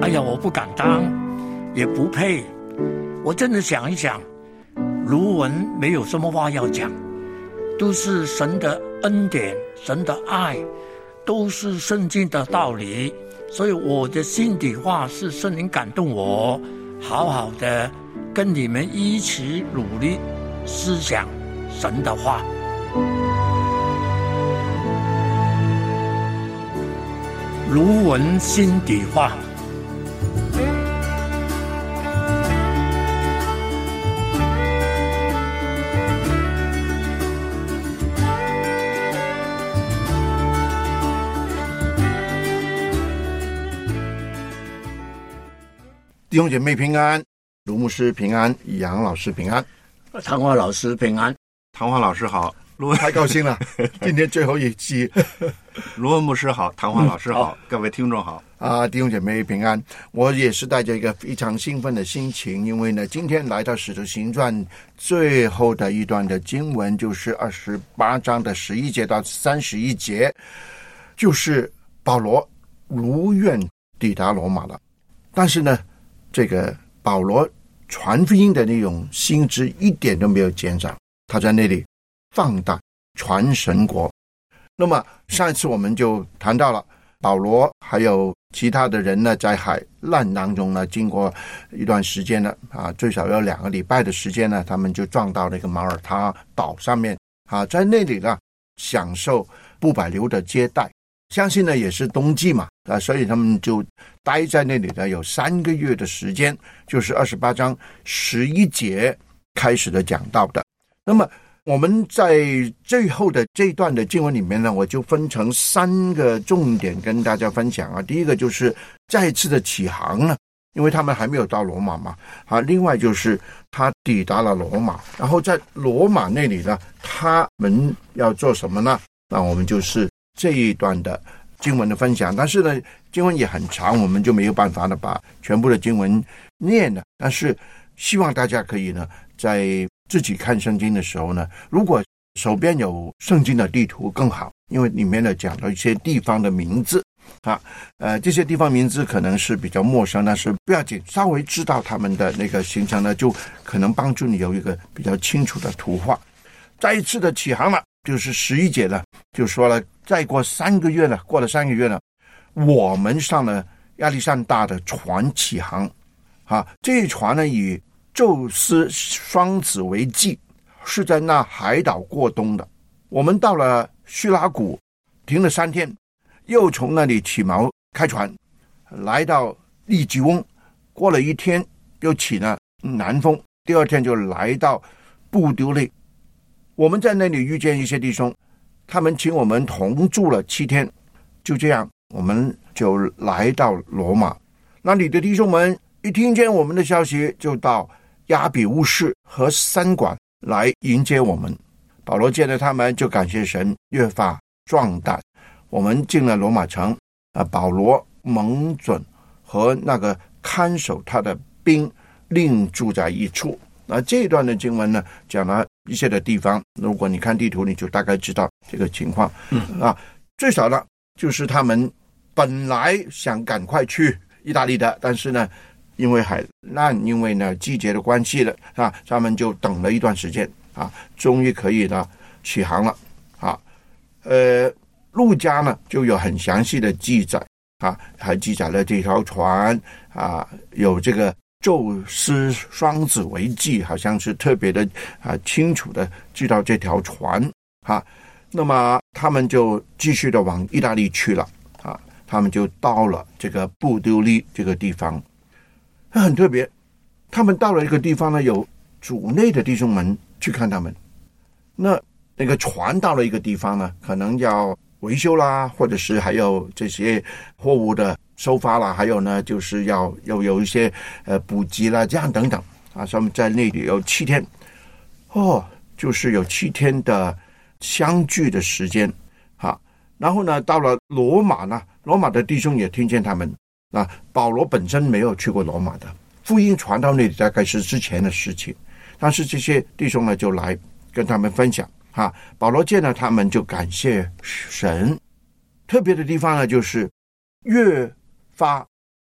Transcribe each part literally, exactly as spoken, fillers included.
哎呀，我不敢当，也不配。我真的想一想，卢文没有什么话要讲，都是神的恩典，神的爱，都是圣经的道理。所以我的心底话是圣灵感动我，好好的跟你们一起努力思想神的话。卢文心底话。 弟兄姐妹平安，卢牧师平安，杨老师平安， 唐华老师平安。 唐华老师好，卢文太高兴了，今天最后一期。 卢文牧师好，唐华老师好，嗯、各位听众好啊！弟兄姐妹平安，我也是带着一个非常兴奋的心情，因为呢，今天来到《使徒行传》最后的一段的经文，就是二十八章的十一节到三十一节，就是保罗如愿抵达罗马了，但是呢，这个保罗传福音的那种心智一点都没有减少，他在那里放胆传神国。那么上一次我们就谈到了保罗还有其他的人呢，在海难当中呢，经过一段时间呢，啊，最少有两个礼拜的时间呢，他们就撞到那个马耳他岛上面啊，在那里呢享受不百流的接待。相信呢也是冬季嘛，啊，所以他们就待在那里呢有三个月的时间，就是二十八章十一节开始的讲到的。那么我们在最后的这一段的经文里面呢，我就分成三个重点跟大家分享啊。第一个就是再次的起航呢，因为他们还没有到罗马嘛，啊，另外就是他抵达了罗马，然后在罗马那里呢，他们要做什么呢？那我们就是这一段的经文的分享，但是呢，经文也很长，我们就没有办法呢把全部的经文念了。但是希望大家可以呢，在自己看圣经的时候呢，如果手边有圣经的地图更好，因为里面呢讲了一些地方的名字啊，呃，这些地方名字可能是比较陌生，但是不要紧，稍微知道他们的那个行程呢，就可能帮助你有一个比较清楚的图画。再一次的起航了，就是十一节了，就说了，再过三个月了，过了三个月了，我们上了亚历山大的船起航啊，这一船呢以宙斯双子为记，是在那海岛过冬的。我们到了叙拉古，停了三天，又从那里起锚开船，来到利吉翁，过了一天又起了南风，第二天就来到布丢利。我们在那里遇见一些弟兄，他们请我们同住了七天，就这样我们就来到罗马。那里的弟兄们一听见我们的消息，就到亚比乌市和三馆来迎接我们。保罗见了他们，就感谢神，越发壮胆。我们进了罗马城啊，保罗蒙准和那个看守他的兵另住在一处。那这一段的经文呢，讲了一些的地方，如果你看地图，你就大概知道这个情况、嗯、啊。最少呢，就是他们本来想赶快去意大利的，但是呢，因为海难，因为呢季节的关系了啊，他们就等了一段时间啊，终于可以呢起航了啊。呃，路加呢就有很详细的记载啊，还记载了这条船啊，有这个宙斯双子为记，好像是特别的啊清楚的知道这条船啊。那么他们就继续的往意大利去了啊，他们就到了这个布丢利这个地方。很特别，他们到了一个地方呢，有主内的弟兄们去看他们。那那个船到了一个地方呢，可能要维修啦，或者是还有这些货物的收发啦，还有呢就是要有有一些呃补给啦，这样等等啊。他们在那里有七天，哦，就是有七天的相聚的时间啊。然后呢，到了罗马呢，罗马的弟兄也听见他们。啊，保罗本身没有去过罗马的，福音传到那里大概是之前的事情，但是这些弟兄呢就来跟他们分享啊。保罗见了他们就感谢神，特别的地方呢就是越发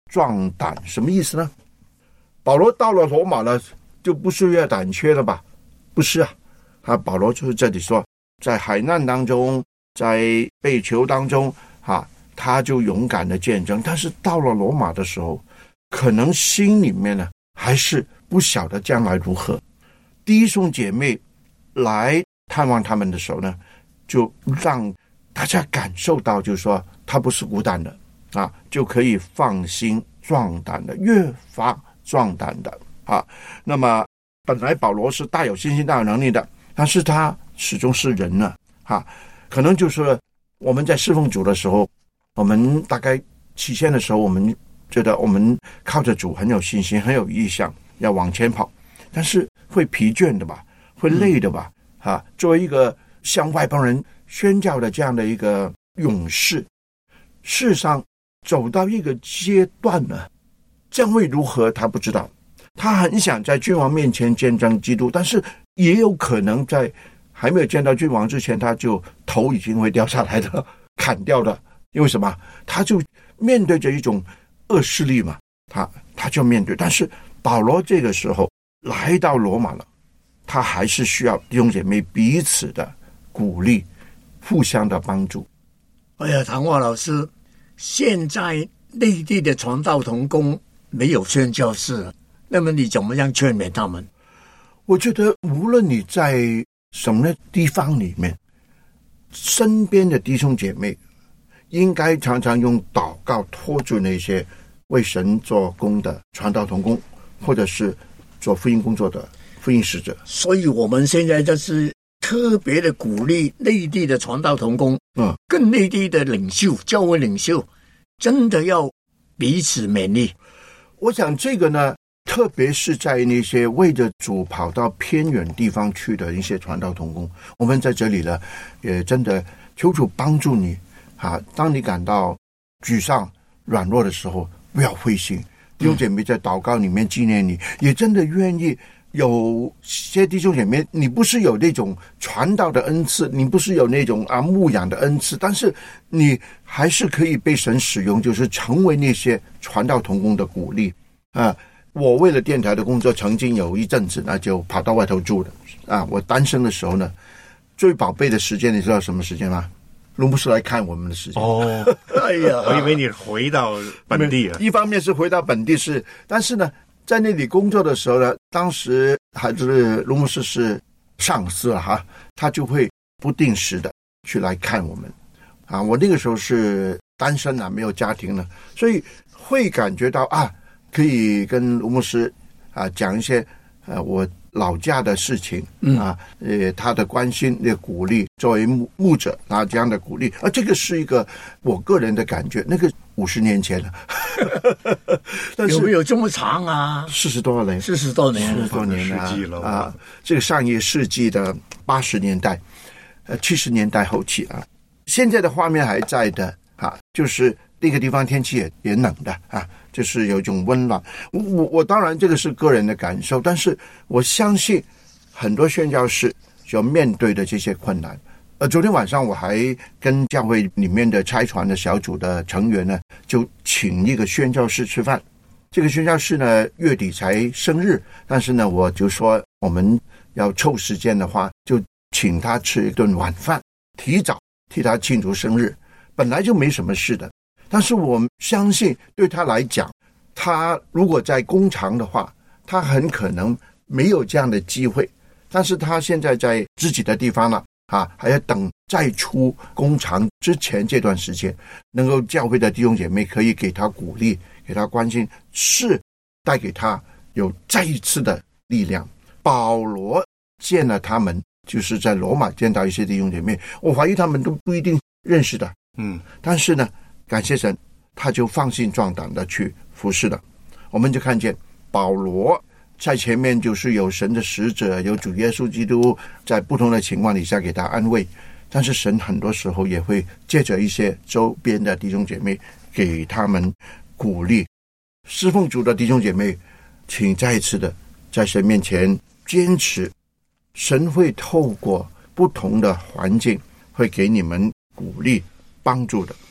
壮胆。什么意思呢？保罗到了罗马了，就不是越胆怯了吧？不是啊，啊，保罗就是这里说，在海难当中，在被囚当中，啊，他就勇敢的见证。但是到了罗马的时候，可能心里面呢，还是不晓得将来如何。弟兄姐妹来探望他们的时候呢，就让大家感受到，就是说他不是孤单的啊，就可以放心壮胆的，越发壮胆的啊。那么本来保罗是大有信心、大有能力的，但是他始终是人呢啊。可能就是我们在侍奉主的时候，我们大概起先的时候，我们觉得我们靠着主很有信心、很有意向，要往前跑，但是会疲倦的吧，会累的吧。嗯、啊，作为一个向外邦人宣教的这样的一个勇士，事实上走到一个阶段呢，将会如何他不知道。他很想在君王面前见证基督，但是也有可能在还没有见到君王之前，他就头已经会掉下来的，砍掉的。因为什么？他就面对着一种恶势力嘛，他他就面对。但是保罗这个时候来到罗马了，他还是需要弟兄姐妹彼此的鼓励，互相的帮助。 哎呀，唐华老师，现在内地的传道同工没有宣教士了，那么你怎么样劝勉他们？ 我觉得无论你在什么地方里面，身边的弟兄姐妹应该常常用祷告拖住那些为神做工的传道同工，或者是做福音工作的福音使者。 所以我们现在就是特别的鼓励内地的传道同工，嗯，跟内地的领袖、教会领袖，真的要彼此勉励。 我想这个呢，特别是在那些为着主跑到偏远地方去的一些传道同工，我们在这里呢，也真的求主帮助你啊！当你感到沮丧、软弱的时候，不要灰心。弟兄姐妹在祷告里面纪念你，也真的愿意。有些弟兄姐妹，你不是有那种传道的恩赐，你不是有那种啊牧养的恩赐，但是你还是可以被神使用，就是成为那些传道同工的鼓励啊。我为了电台的工作，曾经有一阵子呢，就跑到外头住了啊。我单身的时候呢，最宝贝的时间，你知道什么时间吗？卢牧师来看我们的时间。 哦， 哎呀， 我以为你回到本地了。 一方面是回到本地是，但是呢，在那里工作的时候呢，当时还是卢牧师是上司了哈，他就会不定时的去来看我们啊。我那个时候是单身啊，没有家庭了，所以会感觉到啊，可以跟卢牧师啊讲一些呃我老家的事情啊，呃他的关心、的鼓励，作为牧牧者啊这样的鼓励啊，这个是一个我个人的感觉。那个五十年前了， 但是有没有这么长啊？ 四十多年， 四十多年， 四十多年了啊！ 啊，这个上一世纪的八十年代，呃，七十年代后期啊，现在的画面还在的啊，就是那个地方天气也也冷的啊，就是有一种温暖。我我我当然这个是个人的感受，但是我相信很多宣教士所面对的这些困难。呃，昨天晚上我还跟教会里面的差传的小组的成员呢，就请一个宣教士吃饭。这个宣教士呢，月底才生日，但是呢，我就说我们要凑时间的话，就请他吃一顿晚饭，提早替他庆祝生日。本来就没什么事的，但是我相信对他来讲，他如果在工厂的话，他很可能没有这样的机会。但是他现在在自己的地方了啊，还要等再出工厂之前这段时间，能够教会的弟兄姐妹可以给他鼓励，给他关心，是带给他有再一次的力量。保罗见了他们，就是在罗马见到一些弟兄姐妹，我怀疑他们都不一定认识的，嗯，但是呢，感谢神，他就放心壮胆的去服侍了。我们就看见保罗在前面，就是有神的使者，有主耶稣基督在不同的情况底下给他安慰，但是神很多时候也会借着一些周边的弟兄姐妹给他们鼓励。侍奉主的弟兄姐妹，请再一次的在神面前坚持，神会透过不同的环境会给你们鼓励帮助的。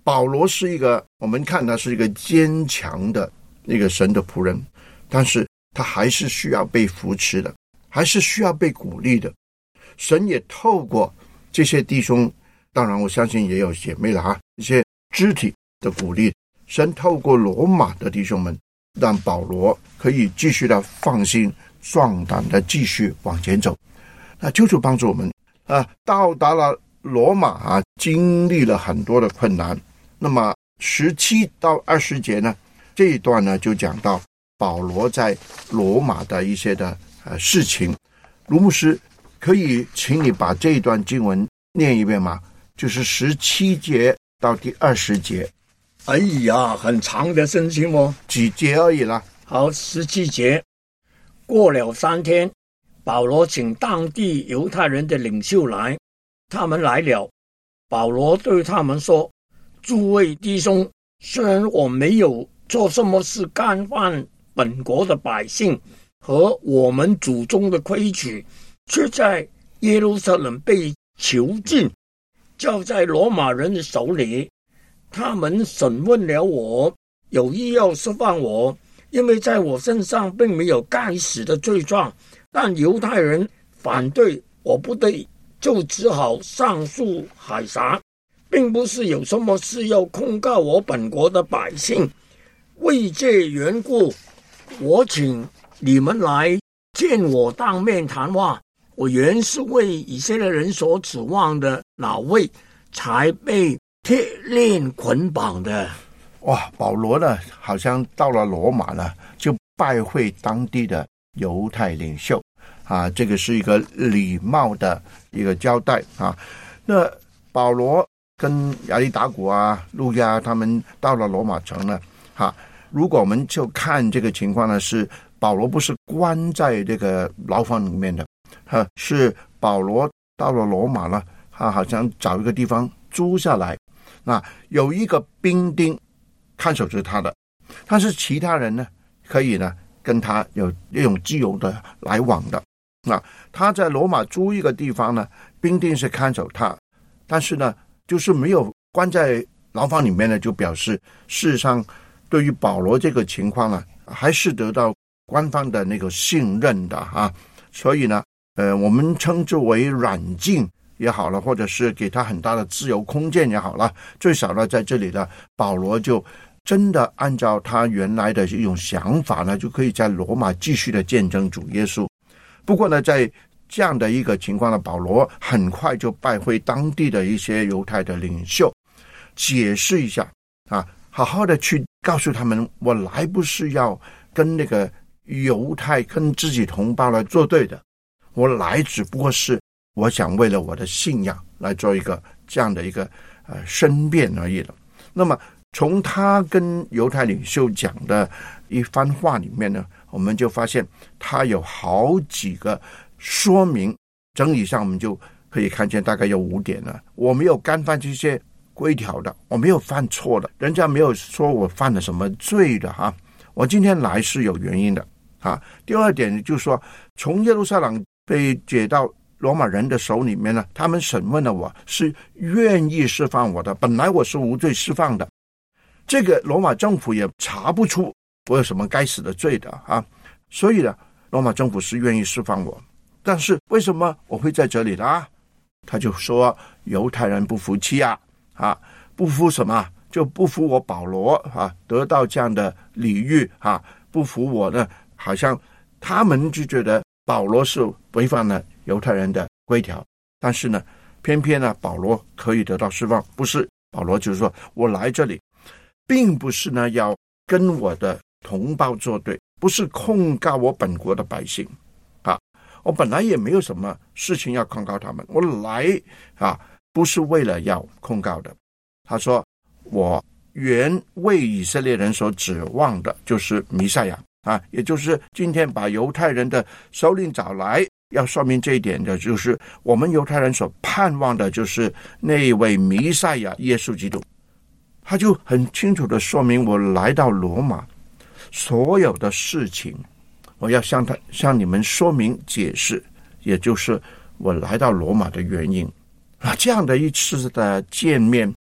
保罗是一个，我们看他是一个坚强的一个神的仆人，但是他还是需要被扶持的，还是需要被鼓励的。神也透过这些弟兄，当然我相信也有姐妹了啊，一些肢体的鼓励，神透过罗马的弟兄们，让保罗可以继续的放心壮胆的继续往前走。那求主帮助我们啊，到达了罗马啊，经历了很多的困难。那么十七到二十节呢，这一段呢就讲到保罗在罗马的一些的呃事情。卢牧师，可以请你把这一段经文念一遍吗？就是十七节到第二十节。 哎呀，很长的圣经哦， 几节而已啦。 好，十七节。过了三天，保罗请当地犹太人的领袖来，他们来了。保罗对他们说：诸位弟兄，虽然我没有做什么事干犯本国的百姓和我们祖宗的规矩，却在耶路撒冷被囚禁，交在罗马人的手里。他们审问了我，有意要释放我，因为在我身上并没有该死的罪状，但犹太人反对我不对，就只好上诉海撒，并不是有什么事要控告我本国的百姓。为这缘故，我请你们来见我当面谈话。我原是为以色列人所指望的哪位，才被铁链捆绑的。 哇，保罗呢，好像到了罗马呢，就拜会当地的犹太领袖啊，这个是一个礼貌的一个交代啊。那保罗跟亚里达古啊、路亚他们到了罗马城呢，哈，如果我们就看这个情况呢，是保罗不是关在这个牢房里面的，哈，是保罗到了罗马了，他好像找一个地方租下来，那有一个兵丁看守着他的，但是其他人呢，可以呢跟他有一种自由的来往的。那他在罗马租一个地方呢，兵丁是看守他，但是呢，就是没有关在牢房里面呢，就表示事实上对于保罗这个情况呢，还是得到官方的那个信任的啊。所以呢，呃，我们称之为软禁也好了，或者是给他很大的自由空间也好了，最少呢，在这里呢，保罗就真的按照他原来的一种想法呢，就可以在罗马继续的见证主耶稣。不过呢，在这样的一个情况呢，保罗很快就拜会当地的一些犹太的领袖，解释一下啊，好好的去告诉他们，我来不是要跟那个犹太跟自己同胞来作对的，我来只不过是我想为了我的信仰来做一个这样的一个呃申辩而已了。那么从他跟犹太领袖讲的一番话里面呢，我们就发现他有好几个说明，整理上我们就可以看见大概有五点了。我没有干犯这些规条的，我没有犯错的，人家没有说我犯了什么罪的哈、啊，我今天来是有原因的啊。第二点就是说，从耶路撒冷被解到罗马人的手里面呢，他们审问了我，是愿意释放我的，本来我是无罪释放的，这个罗马政府也查不出我有什么该死的罪的啊，所以呢，罗马政府是愿意释放我。但是为什么我会在这里呢？他就说犹太人不服气啊，啊，不服什么？就不服我保罗啊，得到这样的礼遇啊，不服我呢，好像他们就觉得保罗是违反了犹太人的规条，但是呢，偏偏呢，保罗可以得到释放。不是，保罗就是说我来这里，并不是呢要跟我的同胞作对，不是控告我本国的百姓啊，我本来也没有什么事情要控告他们，我来啊，不是为了要控告的。他说我原为以色列人所指望的就是弥赛亚啊，也就是今天把犹太人的首领找来，要说明这一点的就是我们犹太人所盼望的就是那一位弥赛亚耶稣基督。他就很清楚的说明，我来到罗马所有的事情，我要向他向你们说明解释，也就是我来到罗马的原因啊。这样的一次的见面，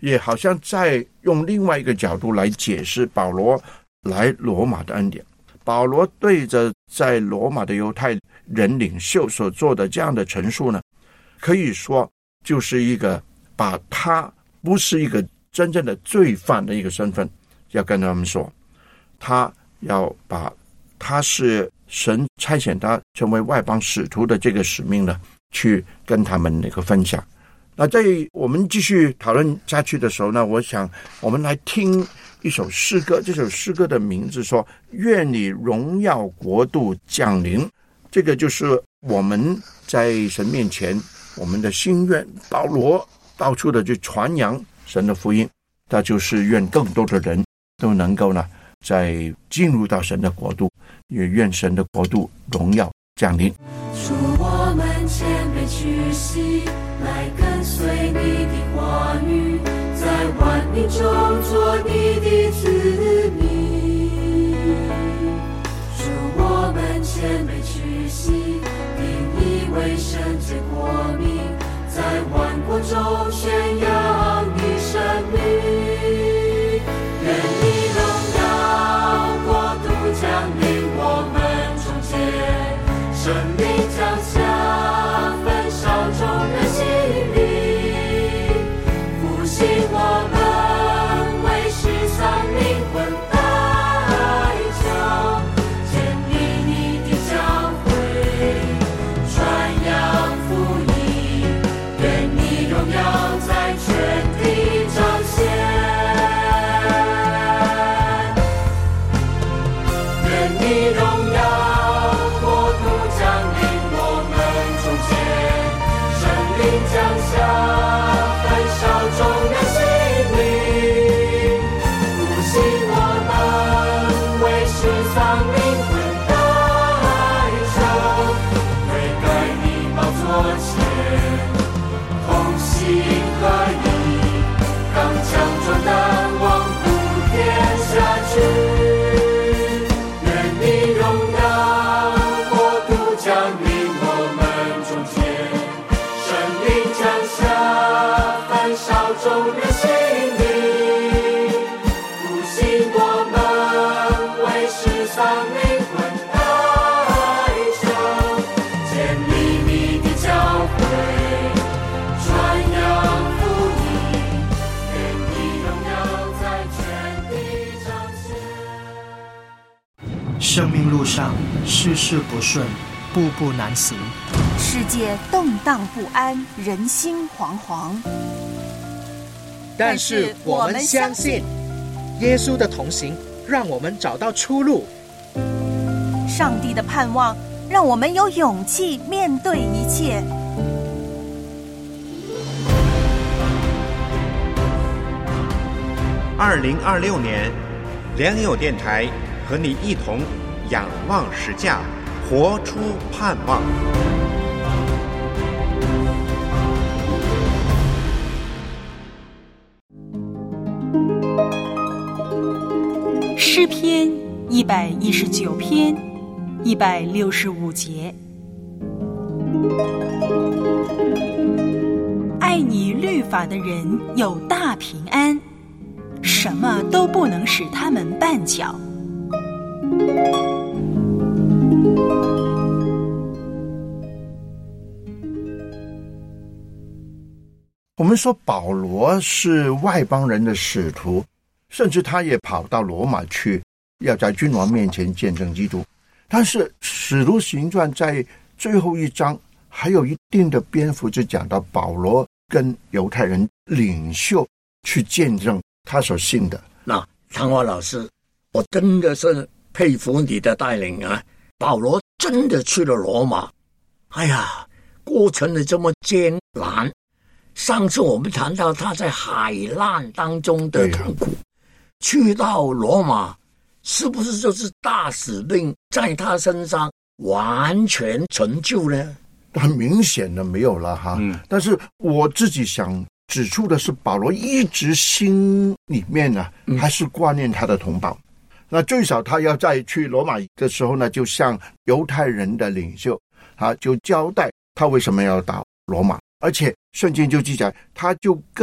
也好像在用另外一个角度来解释保罗来罗马的恩典。保罗对着在罗马的犹太人领袖所做的这样的陈述呢，可以说就是一个把他不是一个真正的罪犯的一个身份，要跟他们说，他要把他是神差遣他成为外邦使徒的这个使命呢，去跟他们那个分享。那在我们继续讨论下去的时候呢，我想我们来听一首诗歌，这首诗歌的名字说愿你荣耀国度降临。这个就是我们在神面前我们的心愿，保罗到处的去传扬神的福音，那就是愿更多的人都能够呢在进入到神的国度，也愿神的国度荣耀降临。 主，我们谦卑屈膝，来跟随你的话语，在万民中做你的子民。主，我们谦卑屈膝，定你为圣洁国民，在万国中宣扬你生命。愿你荣耀国度降临我们中间，生命降下，焚烧众人心灵，复兴我们为世上灵魂代求，建立你的教会，传扬福音，愿你荣耀在全地彰显，愿你荣耀降下，焚烧众人心灵，复兴我们为世上灵魂代求，悔改你宝座前，同心合一，刚强壮胆，望普天下去，愿你荣耀国度降临我们中间，降下，焚烧众人心灵，复兴我们为世上灵魂代求，建立你的教会，传扬福音，愿你荣耀在全地彰显。 生命路上事事不顺，步步难行， 世界动荡不安，人心惶惶。 但是我们相信耶稣的同行让我们找到出路， 上帝的盼望让我们有勇气面对一切。 二零二六年，良友电台和你一同仰望实价，活出盼望。 诗篇一百一十九篇一百六十五节，爱你律法的人有大平安，什么都不能使他们绊脚。 我们说保罗是外邦人的使徒，甚至他也跑到罗马去，要在君王面前见证基督。但是使徒行传在最后一章还有一定的篇幅就讲到保罗跟犹太人领袖去见证他所信的。 那唐华老师，我真的是佩服你的带领啊！保罗真的去了罗马，哎呀，过程的这么艰难。上次我们谈到他在海难当中的痛苦，去到罗马是不是就是大使命在他身上完全成就呢？ 很明显的没有了哈、嗯，但是我自己想指出的是，保罗一直心里面呢、啊、还是挂念他的同胞、嗯、那最少他要再去罗马的时候呢，就向犹太人的领袖啊，就交代他为什么要到罗马，而且圣经就记载，他就跟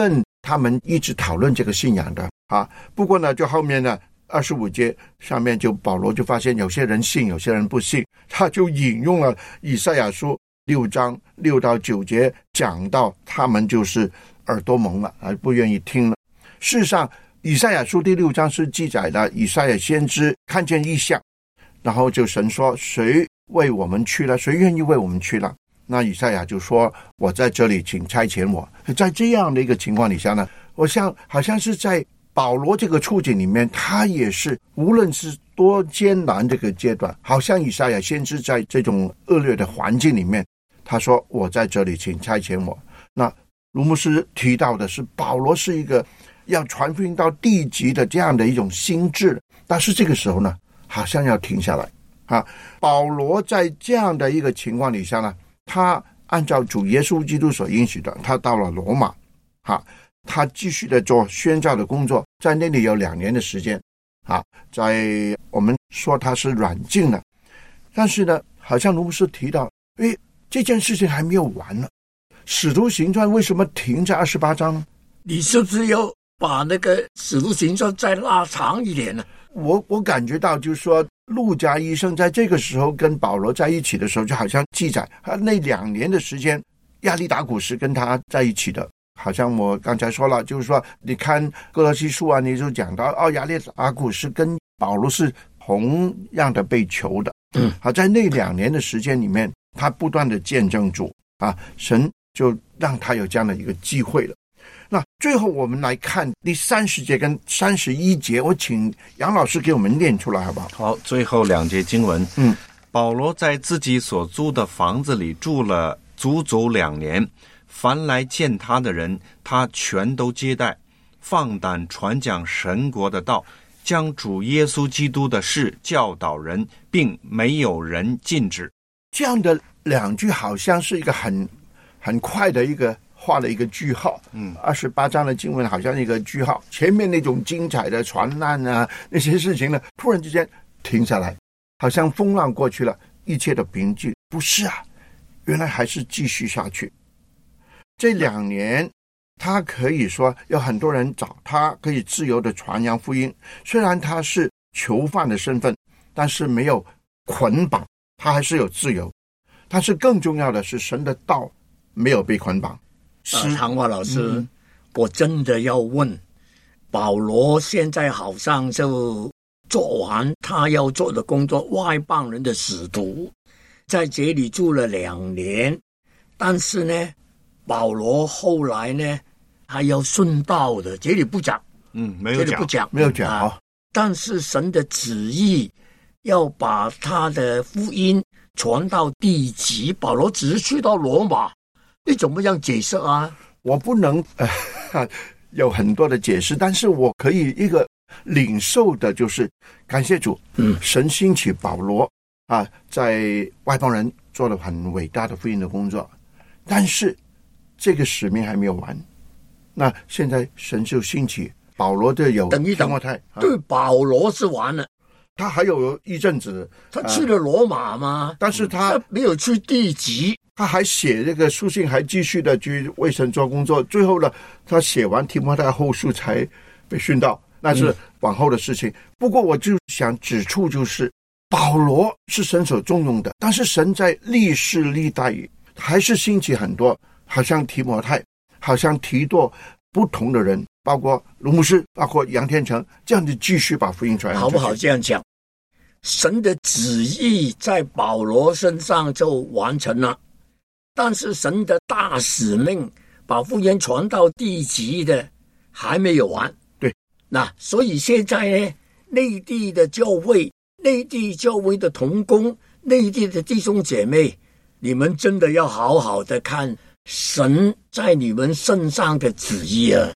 他们一直讨论这个信仰的啊。不过呢，就后面呢二十五节上面就保罗就发现有些人信，有些人不信，他就引用了以赛亚书六章六到九节，讲到他们就是耳朵蒙了，而不愿意听了。事实上，以赛亚书第六章是记载了以赛亚先知看见异象，然后就神说谁为我们去了，谁愿意为我们去了。那以赛亚就说我在这里，请差遣我。在这样的一个情况底下呢，我想好像是在保罗这个处境里面，他也是无论是多艰难这个阶段，好像以赛亚先知在这种恶劣的环境里面，他说我在这里，请差遣我。那卢牧师提到的是保罗是一个要传福音到地极的这样的一种心智，但是这个时候呢好像要停下来啊。保罗在这样的一个情况底下呢，他按照主耶稣基督所应许的，他到了罗马啊，他继续的做宣教的工作，在那里有两年的时间啊，在我们说他是软禁了，但是呢好像卢牧师提到诶，这件事情还没有完呢。使徒行传为什么停在二十八章呢？ 你是不是要把那个使徒行传再拉长一点呢？ 我我感觉到就是说，路加医生在这个时候跟保罗在一起的时候，就好像记载他那两年的时间，亚历达古是跟他在一起的。好像我刚才说了，就是说你看哥罗西书啊，你就讲到哦，亚历达古是跟保罗是同样的被囚的。嗯，好，在那两年的时间里面，他不断的见证主啊，神就让他有这样的一个机会了。那最后我们来看第三十节跟三十一节，我请杨老师给我们念出来好不好？ 好，最后两节经文。 嗯， 保罗在自己所租的房子里住了足足两年，凡来见他的人，他全都接待，放胆传讲神国的道，将主耶稣基督的事教导人，并没有人禁止。 这样的两句好像是一个很很快的一个画了一个句号。嗯，二十八章的经文好像一个句号，前面那种精彩的传难啊那些事情呢，突然之间停下来，好像风浪过去了，一切的平静。不是啊，原来还是继续下去。这两年他可以说有很多人找他，可以自由的传扬福音。虽然他是囚犯的身份，但是没有捆绑，他还是有自由。但是更重要的是，神的道没有被捆绑。 呃、唐华老师、嗯、我真的要问，保罗现在好像就做完他要做的工作，外邦人的使徒，在这里住了两年，但是呢保罗后来呢还要顺道的，这里不讲， 嗯，没有讲， 这里不讲，没有讲、啊哦、 但是神的旨意要把他的福音传到地极，保罗只是去到罗马，你怎么样解释啊？ 我不能、呃、有很多的解释，但是我可以一个领受的就是感谢主，嗯，神兴起保罗啊，在外邦人做了很伟大的福音的工作，但是这个使命还没有完。那现在神就兴起保罗的有等一等，对，保罗是完了， 他还有一阵子， 他去了罗马吗？ 呃、但是 他, 他没有去地极， 他还写这个书信，还继续的去为神做工作。最后呢，他写完提摩太后书才被殉道，那是往后的事情、嗯、不过我就想指出，就是保罗是神所重用的，但是神在历世历代还是兴起很多，好像提摩太，好像提多，不同的人，包括卢牧师，包括杨天成，这样子继续把福音传扬。 好不好这样讲？神的旨意在保罗身上就完成了，但是神的大使命把福音传到地极的还没有完。 对， 那所以现在呢，内地的教会，内地教会的同工，内地的弟兄姐妹，你们真的要好好的看神在你们身上的旨意啊！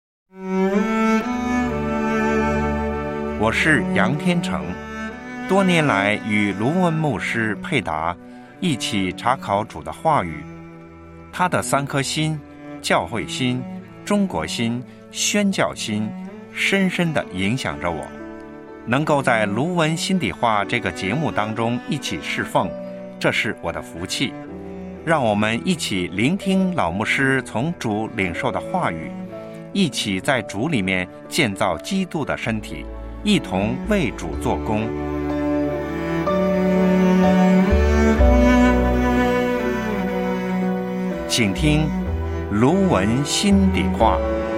我是杨天成，多年来与卢文牧师配搭，一起查考主的话语。他的三颗心，教会心、中国心、宣教心，深深地影响着我。能够在卢文心底话这个节目当中一起侍奉，这是我的福气。让我们一起聆听老牧师从主领受的话语， 一起在主里面建造基督的身体，一同为主做工。请听卢文心底话。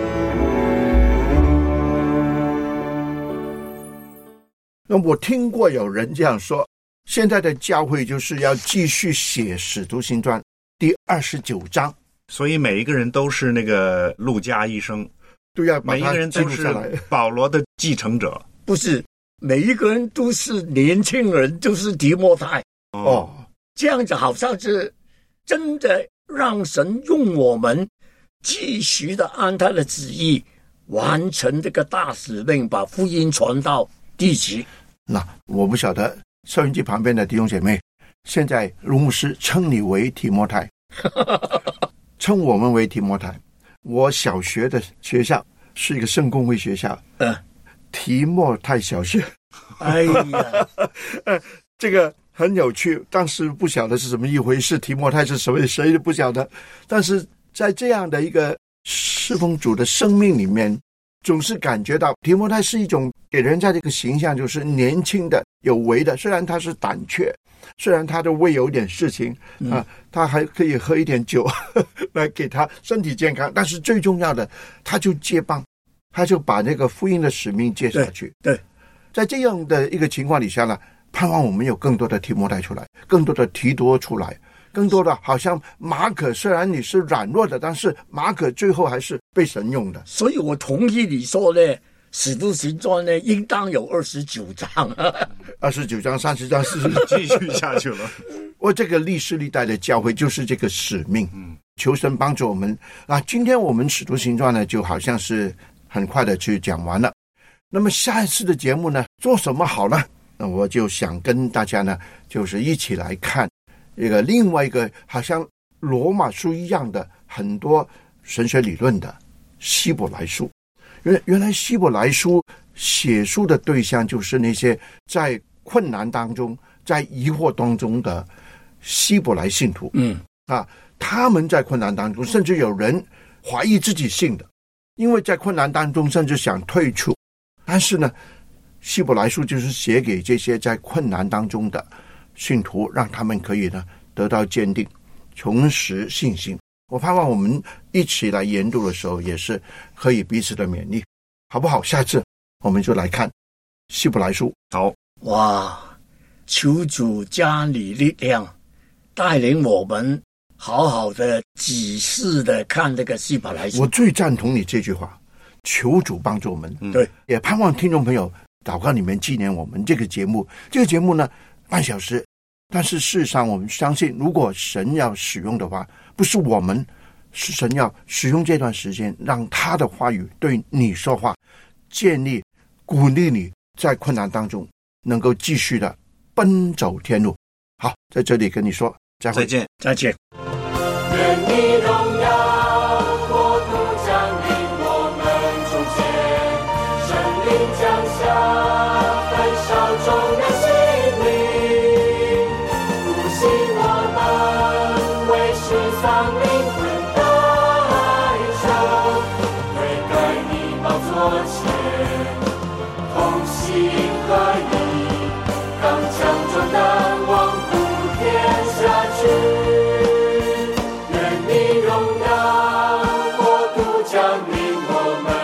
那我听过有人这样说，现在的教会就是要继续写《使徒行传》第二十九章， 所以每一个人都是那个路加医生， 都要把每一它个人都是记录下来。 保罗的继承者。 不是每一个人都是年轻人，都是提摩太哦， 这样子，好像是真的让神用我们继续的按他的旨意完成这个大使命，把福音传到地极。 那我不晓得收音机旁边的弟兄姐妹，现在卢牧师称你为提摩太，称我们为提摩太。我小学的学校是一个圣公会学校， 嗯， 提摩太小学。 哎呀， 呃，这个很有趣，当时不晓得是什么一回事，提摩太是什么，谁都不晓得。但是在这样的一个侍奉主的生命里面，总是感觉到提摩太是一种给人家的一个形象，就是年轻的、有为的。虽然他是胆怯，虽然他的胃有点事情、嗯、啊，他还可以喝一点酒来给他身体健康，但是最重要的，他就接棒，他就把那个福音的使命接下去。 对，对， 在这样的一个情况底下呢，盼望我们有更多的提摩太出来，更多的提多出来，更多的好像马可，虽然你是软弱的，但是马可最后还是被神用的。 所以我同意你说呢，《使徒行传》呢应当有二十九章， 二十九章、三十章、四十继续下去了。 我这个历世历代的教会就是这个使命，嗯，求神帮助我们啊！今天我们《使徒行传》呢，就好像是很快的去讲完了。那么下一次的节目呢，做什么好呢？那我就想跟大家呢，就是一起来看一个另外一个好像罗马书一样的很多神学理论的希伯来书。原原来希伯来书写书的对象就是那些在困难当中、在疑惑当中的希伯来信徒。 嗯啊，他们在困难当中，甚至有人怀疑自己信的，因为在困难当中甚至想退出。但是呢，希伯来书就是写给这些在困难当中的信徒，让他们可以呢得到坚定，重拾信心。我盼望我们一起来研读的时候，也是可以彼此的勉励，好不好？下次我们就来看希伯来书。 好， 哇，求主加你力量，带领我们好好的仔细的看这个希伯来书。 我最赞同你这句话，求主帮助我们。 嗯、对， 也盼望听众朋友祷告你们纪念我们这个节目。这个节目呢，半小时，但是事实上我们相信，如果神要使用的话，不是我们，是神要使用这段时间，让他的话语对你说话，建立、鼓励你在困难当中能够继续的奔走天路。好，在这里跟你说再会， 再见， 再见。 愿你荣耀国度降临我们中间，圣灵降下，焚烧众人心灵，复兴我们为世上灵魂代求，悔改你宝座前，同心合一，刚强壮胆，往普天下去。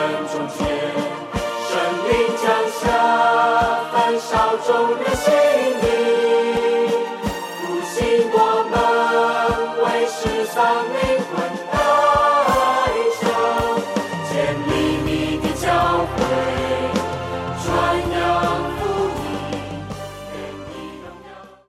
众人心